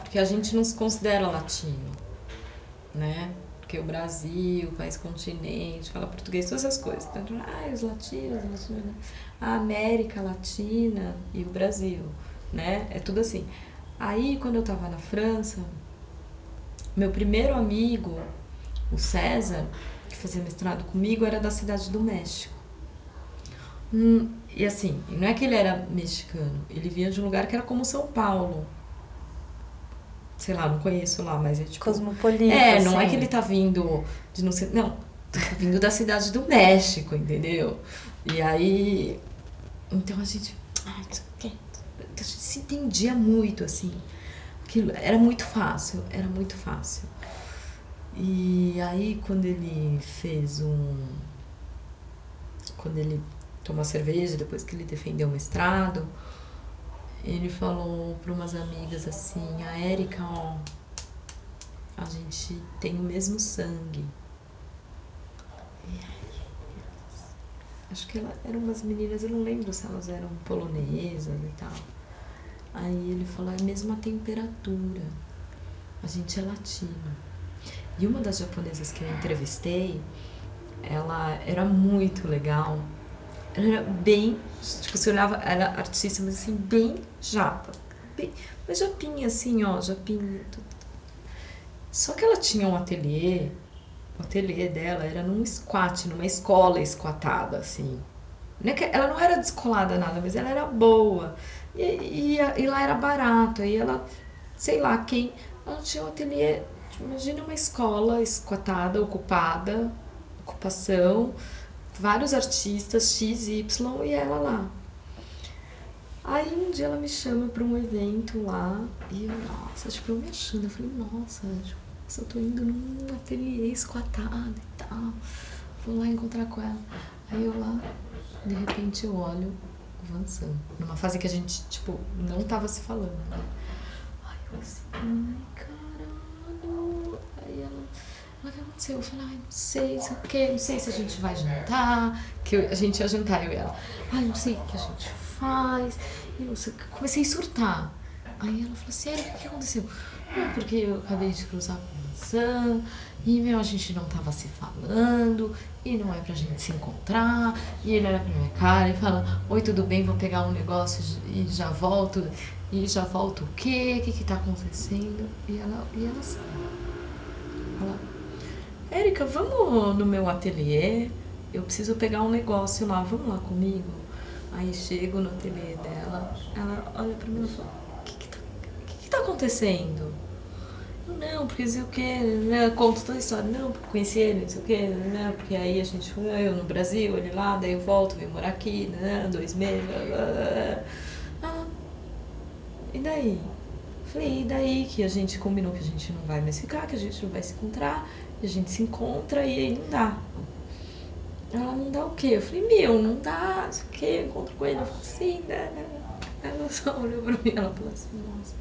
porque a gente não se considera latino, né? Porque o Brasil, o país continente, fala português, todas essas coisas. Então, os latinos, a América Latina e o Brasil, né? É tudo assim. Aí, quando eu tava na França, meu primeiro amigo, o César, que fazia mestrado comigo, era da Cidade do México. E assim, não é que ele era mexicano, ele vinha de um lugar que era como São Paulo. Sei lá, não conheço lá, mas é tipo... Cosmopolita, não assim. é que ele tá vindo de não sei... Não, tá vindo da Cidade do México, entendeu? E aí... Então a gente... a gente se entendia muito, assim. Aquilo era muito fácil, era muito fácil. E aí, quando ele fez quando ele tomou cerveja, depois que ele defendeu o mestrado, ele falou para umas amigas assim: a Érica, ó, a gente tem o mesmo sangue. E aí, acho que eram umas meninas, eu não lembro se elas eram polonesas e tal. Aí ele falou: é a mesma temperatura, a gente é latino. E uma das japonesas que eu entrevistei, ela era muito legal. Ela era bem, tipo, você olhava, era artista, mas assim, bem japa. Bem, mas japinha, assim, ó, japinha. Só que ela tinha um ateliê, o ateliê dela era num squat, numa escola esquatada, assim. Ela não era descolada nada, mas ela era boa. E lá era barato. Aí ela, sei lá quem, ela tinha um ateliê, imagina uma escola esquatada, ocupada, ocupação, vários artistas, X, Y, e ela lá. Aí um dia ela me chama pra um evento lá, e eu, nossa, tipo, eu me achando, eu falei, nossa, tipo, eu tô indo num ateliê esquatado e tal, vou lá encontrar com ela. Aí eu lá, de repente eu olho o Vansan, numa fase que a gente, tipo, não tava se falando, né? Aí eu assim, ai, caralho. Aí ela, o que aconteceu? Eu falei, ai, não sei, sei o quê, não sei se a gente vai jantar, a gente ia jantar, eu e ela. Ai, não sei o que a gente faz. E não sei, comecei a surtar. Aí ela falou, sério, o que aconteceu? Não, porque eu acabei de cruzar com o Sam, e meu, a gente não tava se falando, e não é pra gente se encontrar, e ele olha pra minha cara e fala, oi, tudo bem, vou pegar um negócio e já volto. E já volto o quê? O que tá acontecendo? E ela sai. Ela, Érica, vamos no meu ateliê? Eu preciso pegar um negócio lá, vamos lá comigo? Aí chego no ateliê dela, ela olha pra mim e fala, o que tá acontecendo? Não, porque sei o que, né? Conto toda a história. Não, porque conheci ele, não sei o que, né? Porque aí a gente foi, eu no Brasil, ele lá, daí eu volto, venho morar aqui, né? 2 meses. Ah, e daí? Falei, e daí que a gente combinou que a gente não vai mais ficar, que a gente não vai se encontrar, e a gente se encontra e aí não dá. Ela, não dá o quê? Eu falei, meu, não dá, não sei o quê, eu encontro com ele. Eu falei, sim, né? Ela só olhou pra mim, ela falou assim, nossa.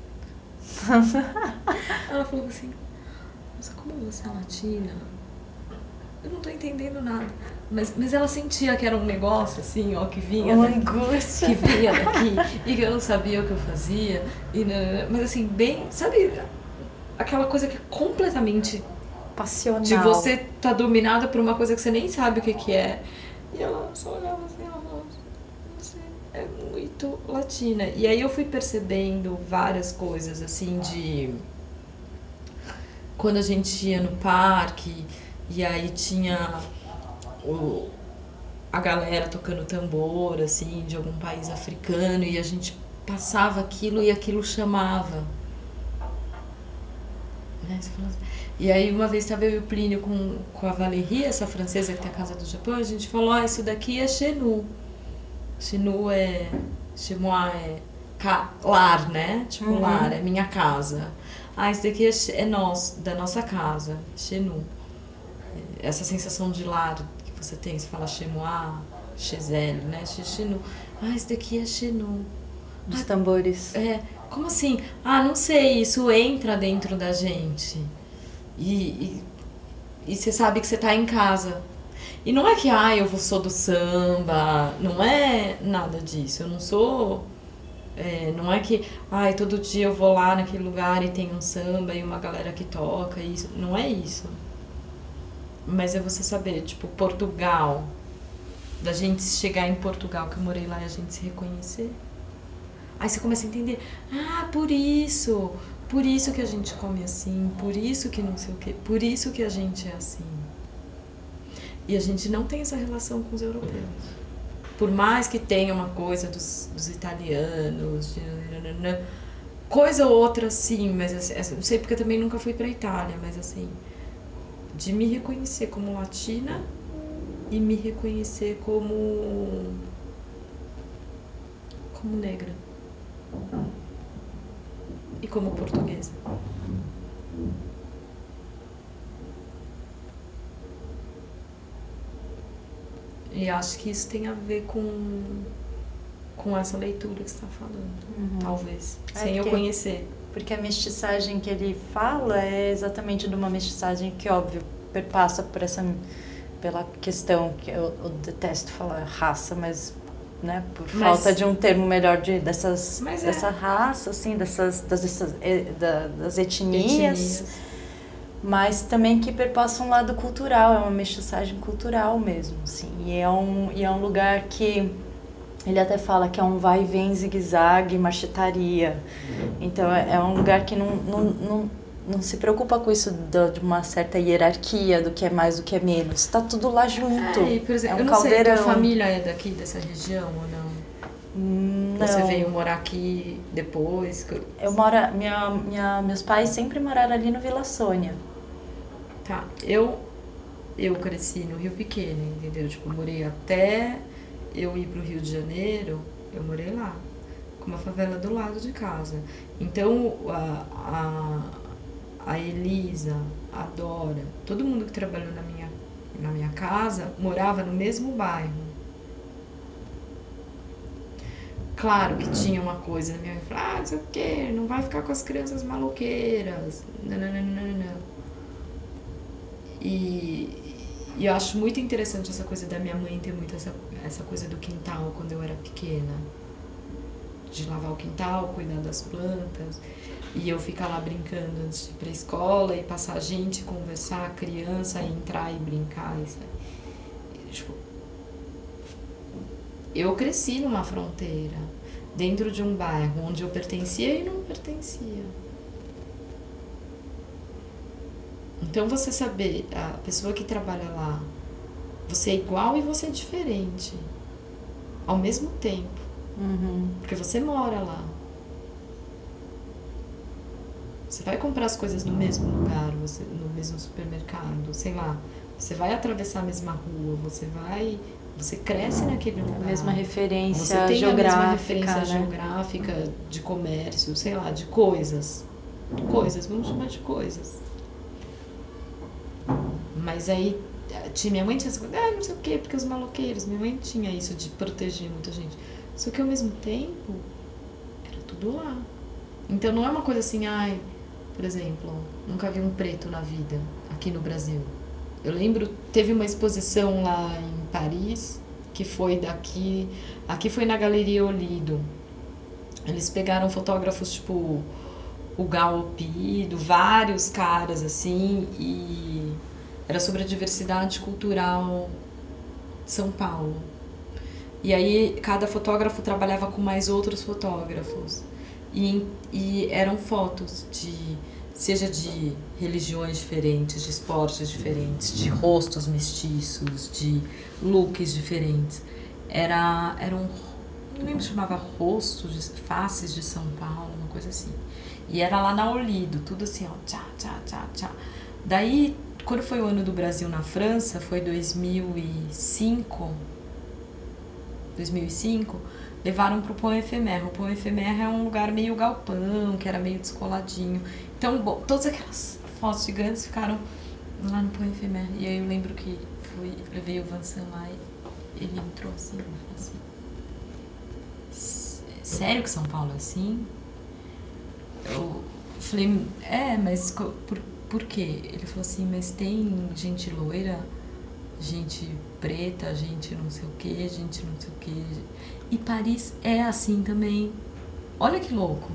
Ela falou assim, nossa, como você é latina? Eu não tô entendendo nada. Mas ela sentia que era um negócio assim, ó, que vinha Uma daqui, angústia. que vinha daqui, e que eu não sabia o que eu fazia. Mas assim, bem, sabe, aquela coisa que é completamente de Passional. você tá dominada por uma coisa que você nem sabe o que é. E ela só olhava assim, ela falava, você é muito latina. E aí eu fui percebendo várias coisas, assim, de quando a gente ia no parque e aí tinha a galera tocando tambor, assim, de algum país africano, e a gente passava aquilo e aquilo chamava. Né? E aí uma vez estava eu e o Plínio com a Valérie, essa francesa que tem a Casa do Japão, a gente falou, isso daqui é Xenu. Xenu é... Chez moi é lar, né? Tipo, lar, é minha casa. Isso daqui é nosso, da nossa casa, Xenu. Essa sensação de lar que você tem, você fala chez moi, chez elle, né? Xenu. Isso daqui é Xenu. Dos tambores. Como assim? Não sei, isso entra dentro da gente. E você sabe que você tá em casa. E não é que, eu sou do samba, não é nada disso. Eu não sou Não é que, todo dia eu vou lá naquele lugar e tem um samba e uma galera que toca, isso. Não é isso. Mas é você saber, tipo, Portugal, da gente chegar em Portugal, que eu morei lá, e a gente se reconhecer. Aí você começa a entender, por isso que a gente come assim, por isso que não sei o quê, por isso que a gente é assim. E a gente não tem essa relação com os europeus. Por mais que tenha uma coisa dos italianos, coisa ou outra sim, mas não sei porque eu também nunca fui pra Itália, mas assim, de me reconhecer como latina e me reconhecer como negra e como portuguesa. E acho que isso tem a ver com essa leitura que você está falando, talvez, sem eu conhecer. Porque a mestiçagem que ele fala é exatamente de uma mestiçagem que, óbvio, perpassa pela questão que eu detesto falar raça, mas né, por falta de um termo melhor dessa raça, assim, das etnias, mas também que perpassa um lado cultural, é uma mestiçagem cultural mesmo, assim, e é um lugar que ele até fala que é um vai e vem, zigue-zague, marchetaria. Então é um lugar que não se preocupa com isso de uma certa hierarquia, do que é mais, do que é menos. Está tudo lá junto. E, por exemplo, é um eu não sei, caldeirão. Tua família é daqui, dessa região ou não? Não. Você veio morar aqui depois? Eu moro... meus pais sempre moraram ali no Vila Sônia. Tá. Eu cresci no Rio Pequeno, entendeu? Tipo, morei até eu ir pro Rio de Janeiro, eu morei lá, com uma favela do lado de casa. Então, a Elisa, a Dora, todo mundo que trabalhou na minha casa morava no mesmo bairro. Claro que tinha uma coisa, minha mãe falava, não sei o quê, não vai ficar com as crianças maloqueiras, não. E eu acho muito interessante essa coisa da minha mãe ter muito essa coisa do quintal quando eu era pequena. De lavar o quintal, cuidar das plantas. E eu ficar lá brincando antes de ir pra escola e passar gente, conversar, criança, entrar e brincar. Tipo, eu cresci numa fronteira, dentro de um bairro onde eu pertencia e não pertencia. Então você saber, a pessoa que trabalha lá, você é igual e você é diferente. Ao mesmo tempo. Porque você mora lá. Você vai comprar as coisas no mesmo lugar, no mesmo supermercado, sei lá. Você vai atravessar a mesma rua, você cresce naquele lugar. A mesma referência você tem geográfica, a mesma referência né? geográfica de comércio, sei lá, de coisas. Vamos chamar de coisas. Mas aí, minha mãe tinha essa coisa, não sei o quê, porque os maloqueiros. Minha mãe tinha isso de proteger muita gente. Só que ao mesmo tempo, era tudo lá. Então não é uma coisa assim, por exemplo, nunca vi um preto na vida, aqui no Brasil. Eu lembro, teve uma exposição lá em Paris, que foi aqui foi na Galeria Olido. Eles pegaram fotógrafos tipo o Gal Pido, vários caras assim, e era sobre a diversidade cultural de São Paulo. E aí cada fotógrafo trabalhava com mais outros fotógrafos. E eram fotos seja de religiões diferentes, de esportes diferentes, de rostos mestiços, de looks diferentes. Não lembro se chamava rostos, faces de São Paulo, uma coisa assim. E era lá na Olido, tudo assim, ó, tchá, tchá, tchá, tchá. Daí, quando foi o ano do Brasil na França, foi 2005, levaram pro Pont Ephémère. O Pont Ephémère é um lugar meio galpão, que era meio descoladinho. Então, todas aquelas fotos gigantes ficaram lá no Pont Ephémère. E aí eu lembro que levei o Vincent lá e ele entrou assim, e falou assim, sério que São Paulo é assim? Eu falei, mas por quê? Ele falou assim, mas tem gente loira, gente preta, gente não sei o que, gente não sei o que. E Paris é assim também. Olha que louco.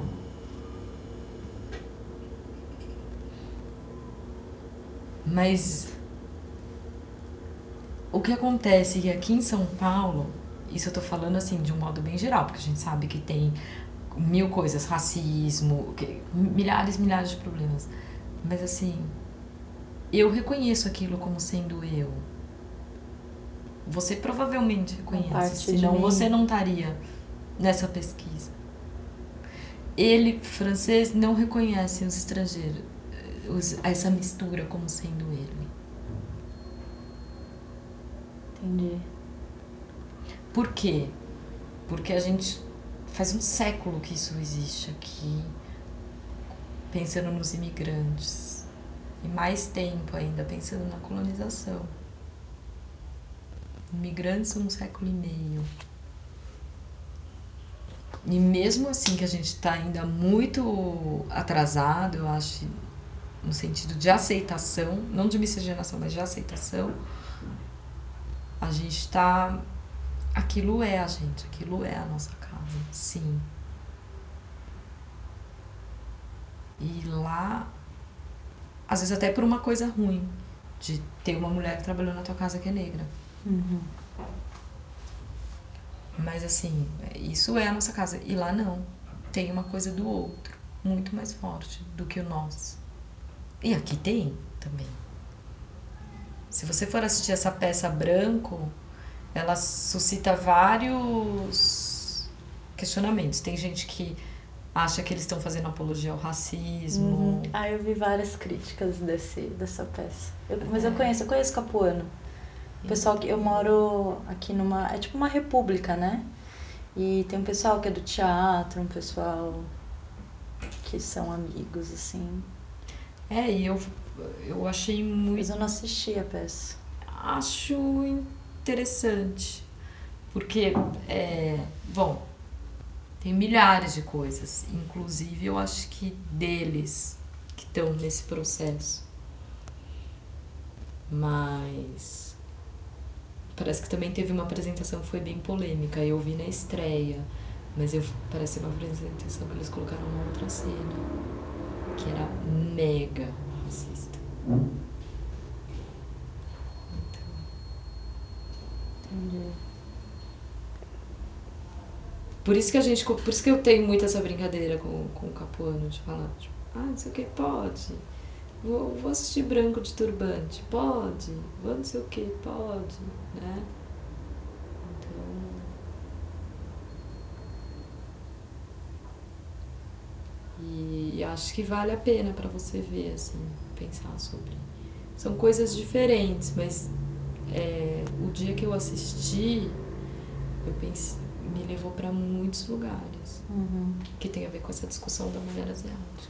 Mas o que acontece é que aqui em São Paulo, isso eu tô falando assim de um modo bem geral, porque a gente sabe que tem mil coisas, racismo, milhares de problemas. Mas assim, eu reconheço aquilo como sendo eu. Você provavelmente reconhece, senão você não estaria nessa pesquisa. Ele, francês, não reconhece os estrangeiros, essa mistura como sendo ele. Entendi. Por quê? Porque a gente faz um século que isso existe aqui, pensando nos imigrantes. E mais tempo ainda, pensando na colonização. Imigrantes um século e meio. E mesmo assim que a gente está ainda muito atrasado, eu acho, no sentido de aceitação, não de miscigenação, mas de aceitação, a gente está... Aquilo é a gente, aquilo é a nossa casa, sim. E lá, às vezes até por uma coisa ruim, de ter uma mulher que trabalhou na tua casa que é negra. Uhum. Mas assim, isso é a nossa casa. E lá não. Tem uma coisa do outro, muito mais forte do que o nosso. E aqui tem também. Se você for assistir essa peça Branco, ela suscita vários questionamentos. Tem gente que acha que eles estão fazendo apologia ao racismo. Ah, eu vi várias críticas dessa peça. Mas eu conheço Capuano. O pessoal que eu moro aqui numa... É tipo uma república, né? E tem um pessoal que é do teatro, um pessoal que são amigos, assim. E eu achei muito... Mas eu não assisti a peça. Acho interessante. Porque, bom, tem milhares de coisas. Inclusive, eu acho que deles que estão nesse processo. Mas parece que também teve uma apresentação que foi bem polêmica. Eu vi na estreia, mas parece uma apresentação que eles colocaram numa outra cena, que era mega racista. Então... Entendi. Por isso que eu tenho muito essa brincadeira com o Capuano, de falar, tipo, não sei o que, pode. Vou assistir Branco de Turbante, pode. Vou não sei o que, pode, né? Então... E acho que vale a pena pra você ver, assim, pensar sobre. São coisas diferentes, mas o dia que eu assisti, eu pensei, me levou pra muitos lugares. Que tem a ver com essa discussão da mulher asiática.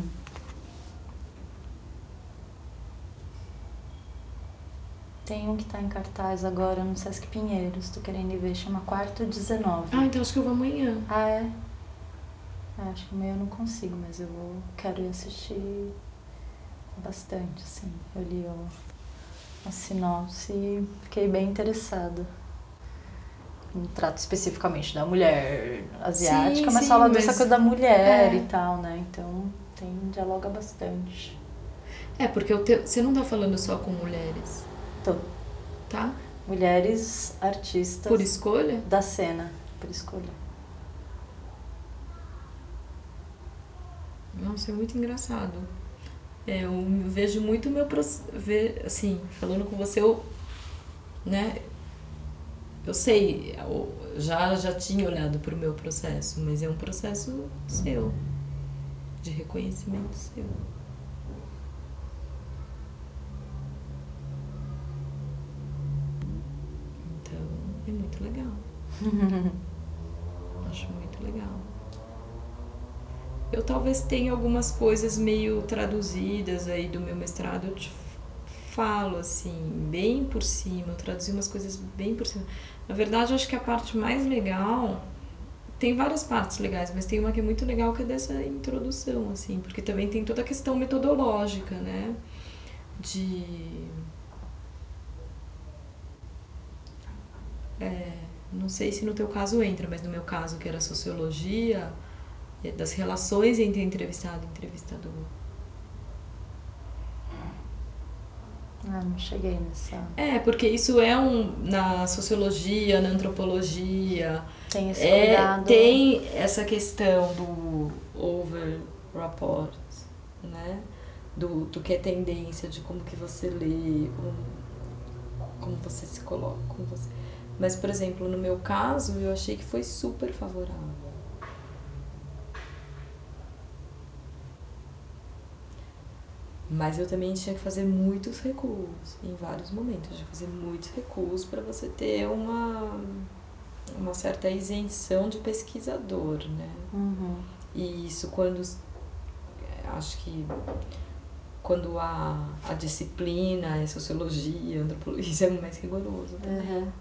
Tem um que tá em cartaz agora no Sesc Pinheiros, tô querendo ir ver, chama Quarto 19. Então acho que eu vou amanhã. É? Acho que amanhã eu não consigo, mas quero ir assistir bastante, assim. Eu li a sinopse e fiquei bem interessada. Não trata especificamente da mulher asiática, mas fala dessa coisa da mulher e tal, né? Então dialoga bastante. Porque você não tá falando só com mulheres. Tô. Tá? Mulheres artistas. Por escolha? Da cena, por escolha. Nossa, é muito engraçado. Eu vejo muito o meu processo. Assim, falando com você, eu sei, eu já tinha olhado para o meu processo, mas é um processo seu, de reconhecimento seu. Então, é muito legal. Acho muito legal. Eu talvez tenha algumas coisas meio traduzidas aí do meu mestrado, eu te falo assim, bem por cima, eu traduzi umas coisas bem por cima. Na verdade, eu acho que a parte mais legal, tem várias partes legais, mas tem uma que é muito legal, que é dessa introdução, assim, porque também tem toda a questão metodológica, né, de não sei se no teu caso entra, mas no meu caso, que era sociologia, das relações entre entrevistado e entrevistador. Ah, não cheguei nessa... Porque isso na sociologia, na antropologia, Tem esse cuidado. Tem essa questão do over-rapport, né? Do que é tendência, de como que você lê, como você se coloca. Mas, por exemplo, no meu caso, eu achei que foi super favorável. Mas eu também tinha que fazer muitos recuos, em vários momentos. Eu tinha que fazer muitos recuos para você ter uma certa isenção de pesquisador, né? Uhum. E isso acho que quando a disciplina é sociologia, antropologia, isso é mais rigoroso também. Uhum.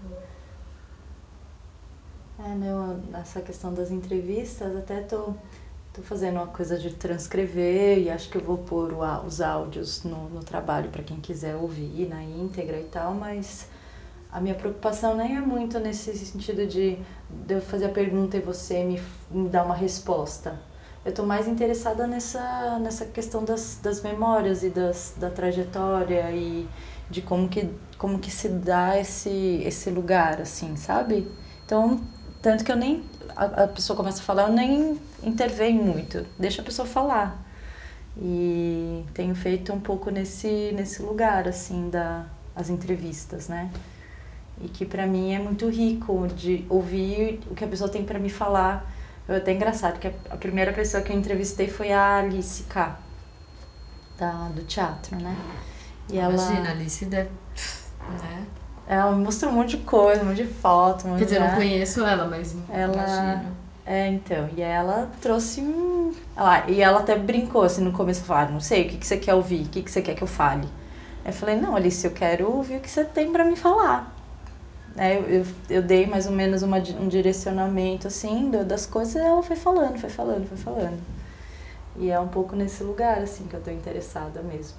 Não, nessa questão das entrevistas, até tô fazendo uma coisa de transcrever e acho que eu vou pôr os áudios no trabalho para quem quiser ouvir na íntegra e tal, mas a minha preocupação nem é muito nesse sentido de eu fazer a pergunta e você me dar uma resposta. Eu estou mais interessada nessa questão das memórias e da trajetória e de como que se dá esse lugar, assim, sabe? Então, tanto que eu nem... A pessoa começa a falar, eu nem intervenho muito, deixa a pessoa falar. E tenho feito um pouco nesse lugar, assim, as entrevistas, né? E que pra mim é muito rico de ouvir o que a pessoa tem pra me falar. É até engraçado, que a primeira pessoa que eu entrevistei foi a Alice K, do teatro, né? E Imagina, a Alice deve... né? Ela me mostrou um monte de coisa, um monte de foto. Quer dizer, eu não conheço ela, mas imagino. Então, e ela trouxe e ela até brincou assim no começo, falou, não sei, o que você quer ouvir? O que você quer que eu fale? Eu falei, não, Alice, eu quero ouvir o que você tem pra me falar. Eu dei mais ou menos um direcionamento assim das coisas e ela foi falando. E é um pouco nesse lugar assim que eu tô interessada mesmo.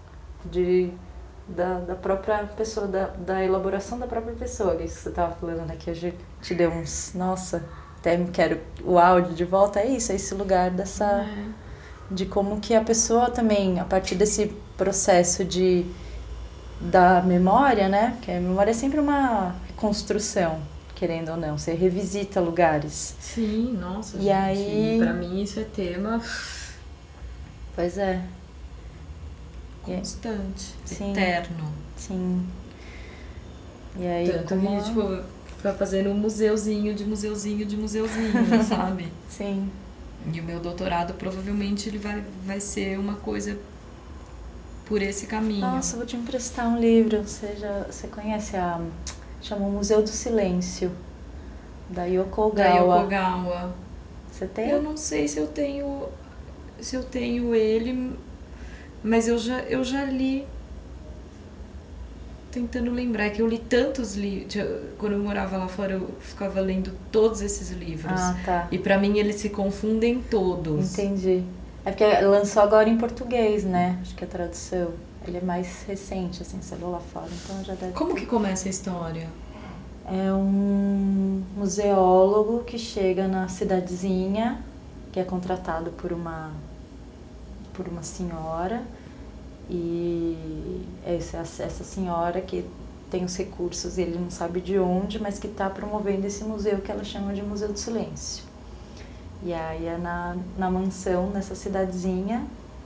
Da própria pessoa, da elaboração da própria pessoa. Isso que você estava falando, né? Que a gente te deu uns... Nossa, até quero o áudio de volta. É isso, é esse lugar de como que a pessoa também, a partir desse processo da memória, né? Que a memória é sempre uma reconstrução, querendo ou não. Você revisita lugares. Sim, nossa, e gente. Aí... Pra mim isso é tema... Pois é. Constante, Sim, eterno. Sim. E aí, Tanto que, tipo, ficar fazendo um museuzinho, sabe? Sim. E o meu doutorado provavelmente ele vai ser uma coisa por esse caminho. Nossa, vou te emprestar um livro. Você conhece chama o Museu do Silêncio, da Yoko Ogawa. Da Yoko Ogawa. Você tem? Eu não sei se eu tenho ele, mas eu já li. Tentando lembrar que eu li tantos livros. Quando eu morava lá fora, eu ficava lendo todos esses livros. Ah, tá. E pra mim eles se confundem todos. Entendi. É porque lançou agora em português, né? Acho que a tradução. Ele é mais recente, assim, saiu lá fora, então já deve Como ter. que começa a história? É um museólogo que chega na cidadezinha, que é contratado por uma senhora. E essa senhora que tem os recursos, ele não sabe de onde, mas que está promovendo esse museu que ela chama de Museu do Silêncio. E aí é na mansão, nessa cidadezinha,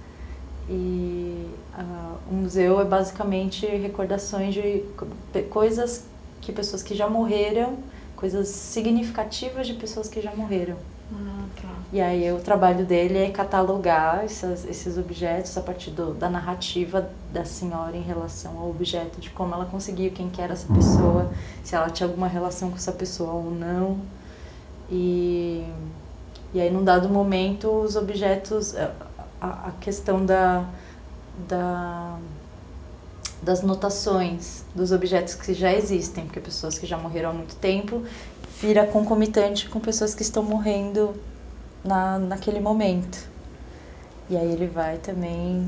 e o museu é basicamente recordações de coisas que pessoas que já morreram, coisas significativas de pessoas que já morreram. Ah, tá. E aí o trabalho dele é catalogar esses objetos a partir da narrativa da senhora em relação ao objeto, de como ela conseguiu, quem que era essa pessoa, se ela tinha alguma relação com essa pessoa ou não. E aí, num dado momento, os objetos, a questão das notações dos objetos que já existem, porque pessoas que já morreram há muito tempo, vira concomitante com pessoas que estão morrendo naquele momento. E aí ele vai também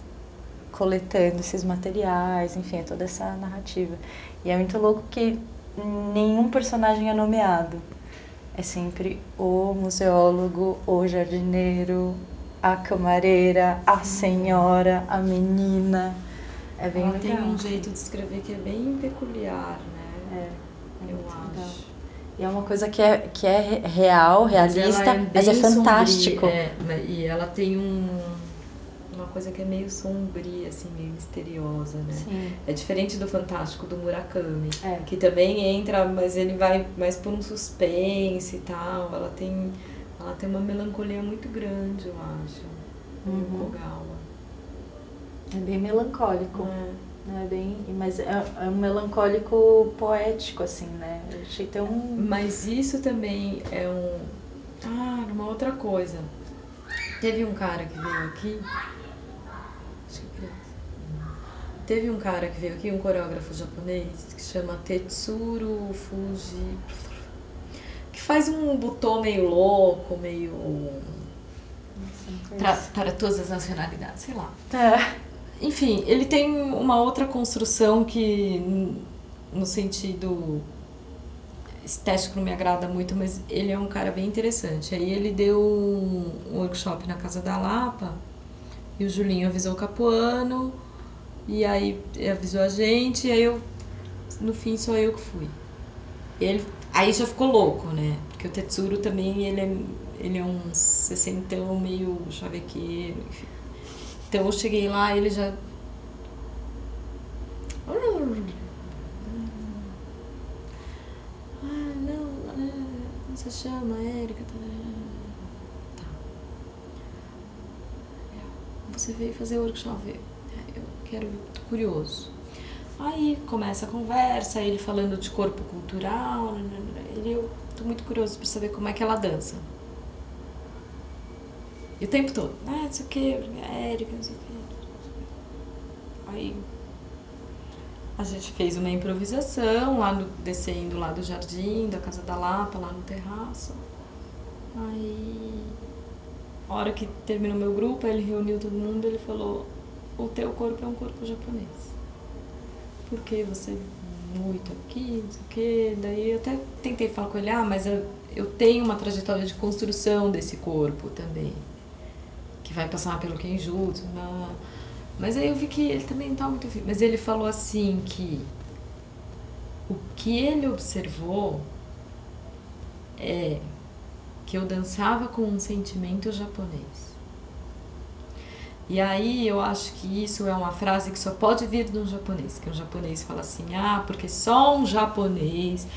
coletando esses materiais, enfim, toda essa narrativa. E é muito louco que nenhum personagem é nomeado. É sempre o museólogo, o jardineiro, a camareira, a senhora, a menina. É bem Ela legal. tem um jeito de escrever que é bem peculiar, né? Eu muito acho. legal. E é uma coisa que é real, realista, mas é bem fantástico. Sombria, e ela tem uma coisa que é meio sombria, assim, meio misteriosa, né? Sim. É diferente do Fantástico do Murakami, É. que também entra, mas ele vai mais por um suspense e tal. Ela tem uma melancolia muito grande, eu acho, o Kogawa. É bem melancólico. É. É bem, mas é um melancólico poético, assim, né? Eu achei tão... Mas isso também é uma outra coisa. Teve um cara que veio aqui. Acho que é criança. Teve um cara que veio aqui, um coreógrafo japonês, que chama Tetsuro Fuji. Que faz um butô meio louco, meio. Para todas as nacionalidades, sei lá. Enfim, ele tem uma outra construção que, no sentido estético, não me agrada muito, mas ele é um cara bem interessante. Aí ele deu um workshop na Casa da Lapa e o Julinho avisou o Capuano e aí avisou a gente e aí no fim só eu que fui. Aí já ficou louco, né? Porque o Tetsuro também, ele é um sessentão meio chavequeiro, enfim. Então eu cheguei lá e ele já... Como você chama? Érica? Tá. Você veio fazer workshop? Eu quero, tô curioso. Aí começa a conversa, ele falando de corpo cultural, eu tô muito curioso pra saber como é que ela dança. E o tempo todo, não sei o que, Érica, não sei o que. Aí a gente fez uma improvisação descendo lá do jardim, da Casa da Lapa, lá no terraço. Aí, a hora que terminou meu grupo, ele reuniu todo mundo e ele falou: o teu corpo é um corpo japonês. Porque você é muito aqui, não sei o quê. Daí eu até tentei falar com ele, mas eu tenho uma trajetória de construção desse corpo também, que vai passar pelo Kenjutsu, mas aí eu vi que ele também não estava muito afim. Mas ele falou assim que o que ele observou é que eu dançava com um sentimento japonês. E aí eu acho que isso é uma frase que só pode vir de um japonês, que um japonês fala assim, porque só um japonês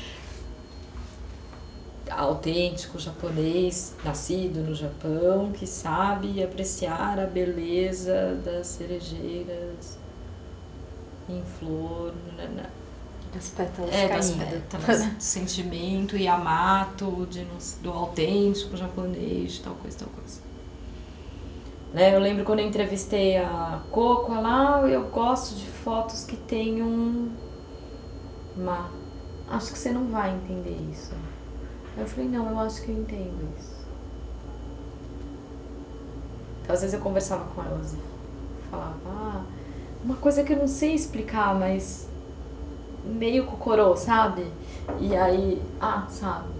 autêntico, japonês, nascido no Japão, que sabe apreciar a beleza das cerejeiras em flor, das pétalas das caindo. pétalas, do sentimento Yamato, do autêntico japonês, tal coisa, tal coisa. Né, eu lembro quando eu entrevistei a Coco lá, eu gosto de fotos que tenham acho que você não vai entender isso. Eu falei, não, eu acho que eu entendo isso. Então, às vezes eu conversava com elas e falava, uma coisa que eu não sei explicar, mas meio cocorô, sabe? E aí, sabe?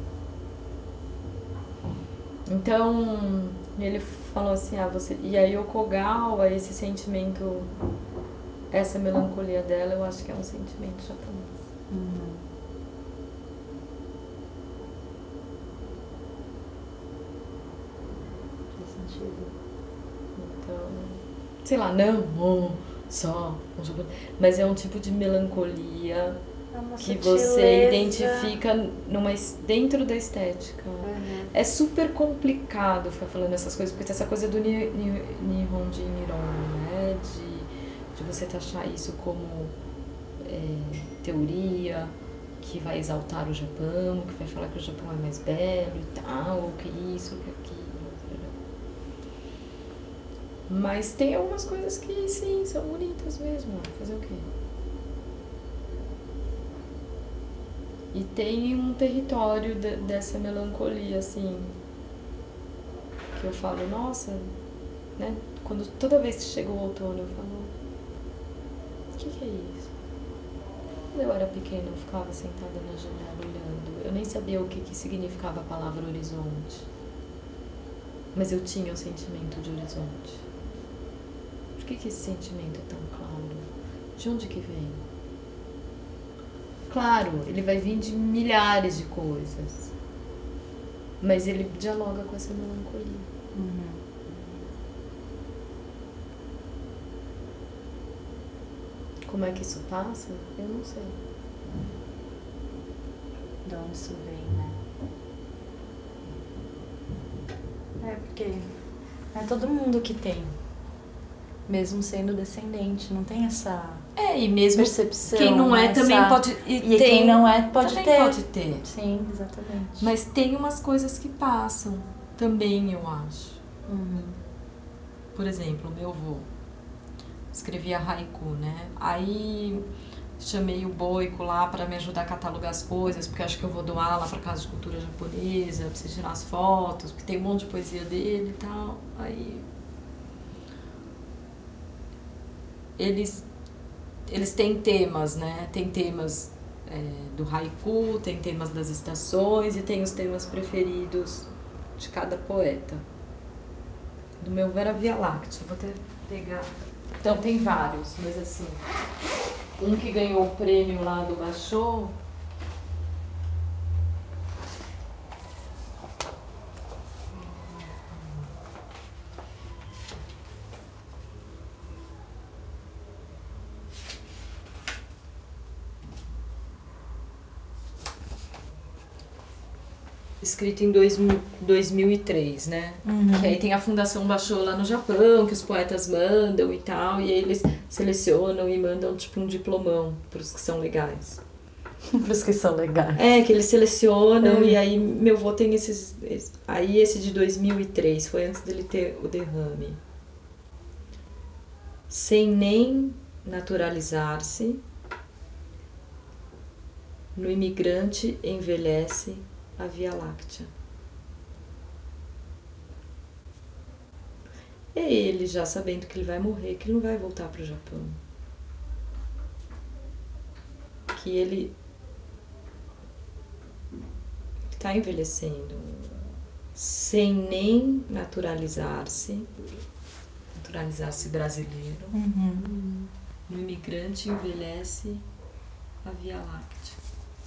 Então, ele falou assim, e aí o Kogawa, esse sentimento, essa melancolia dela, eu acho que é um sentimento japonês. Faz sentido. Então, sei lá, não, só um japonês, mas é um tipo de melancolia que você identifica dentro da estética. É super complicado ficar falando essas coisas, porque tem essa coisa do Nihonji Niron, né? De você taxar isso como teoria que vai exaltar o Japão, que vai falar que o Japão é mais belo e tal, ou que isso, ou que aquilo. Mas tem algumas coisas que sim, são bonitas mesmo. Fazer o quê? E tem um território dessa melancolia, assim, que eu falo, nossa, né? Toda vez que chega o outono, eu falo, o que é isso? quando eu era pequena, eu ficava sentada na janela olhando. Eu nem sabia o que significava a palavra horizonte. Mas eu tinha o sentimento de horizonte. Por que esse sentimento é tão claro? De onde que vem? Claro, ele vai vir de milhares de coisas. Mas ele dialoga com essa melancolia. Como é que isso passa? Eu não sei. De onde isso vem, né? É porque não é todo mundo que tem. Mesmo sendo descendente, não tem essa E mesmo percepção. quem não é essa... também pode... E quem não é pode também ter. pode ter. Sim, exatamente. Mas tem umas coisas que passam também, eu acho. Por exemplo, meu avô escrevia haiku, né? Aí chamei o Boico lá para me ajudar a catalogar as coisas, porque acho que eu vou doar lá para Casa de Cultura Japonesa, pra você tirar as fotos, porque tem um monte de poesia dele e tal. Aí eles têm temas, né? Tem temas do haiku, tem temas das estações e tem os temas preferidos de cada poeta. Do meu era Via Láctea, vou até pegar. Então tem vários, mas assim, um que ganhou o prêmio lá do Basho. Escrito em 2003, né? Que aí tem a Fundação Basho lá no Japão, que os poetas mandam e tal, e aí eles selecionam e mandam tipo um diplomão pros que são legais. Pros que são legais. Que eles selecionam e aí meu avô tem esses... Aí esse de 2003, foi antes dele ter o derrame. Sem nem naturalizar-se, no imigrante envelhece a Via Láctea. É ele já sabendo que ele vai morrer, que ele não vai voltar para o Japão. Que ele está envelhecendo sem nem naturalizar-se brasileiro. No imigrante envelhece a Via Láctea.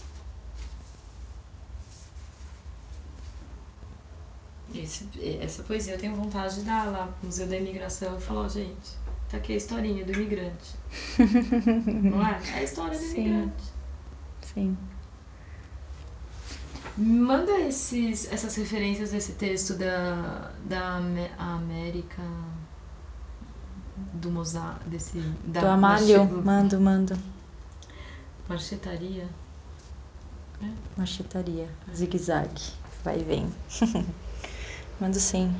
Essa poesia eu tenho vontade de dar lá no Museu da Imigração e falar, gente, tá aqui a historinha do imigrante. Não é? É a história do imigrante. Sim. Manda essas referências desse texto da América do Mozart, Do Amália, mando. Marchetaria. Marchetaria, zigue-zague, vai e vem. Mando sim.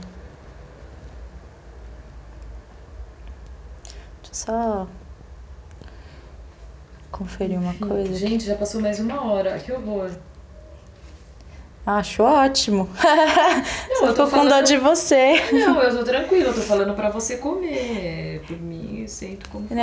Deixa eu só conferir uma coisa. Gente, já passou mais 1 hora, que horror. Acho ótimo. Não, Só eu tô tô com dó de você. Não, eu tô tranquila, eu tô falando pra você comer. Por mim, eu sinto como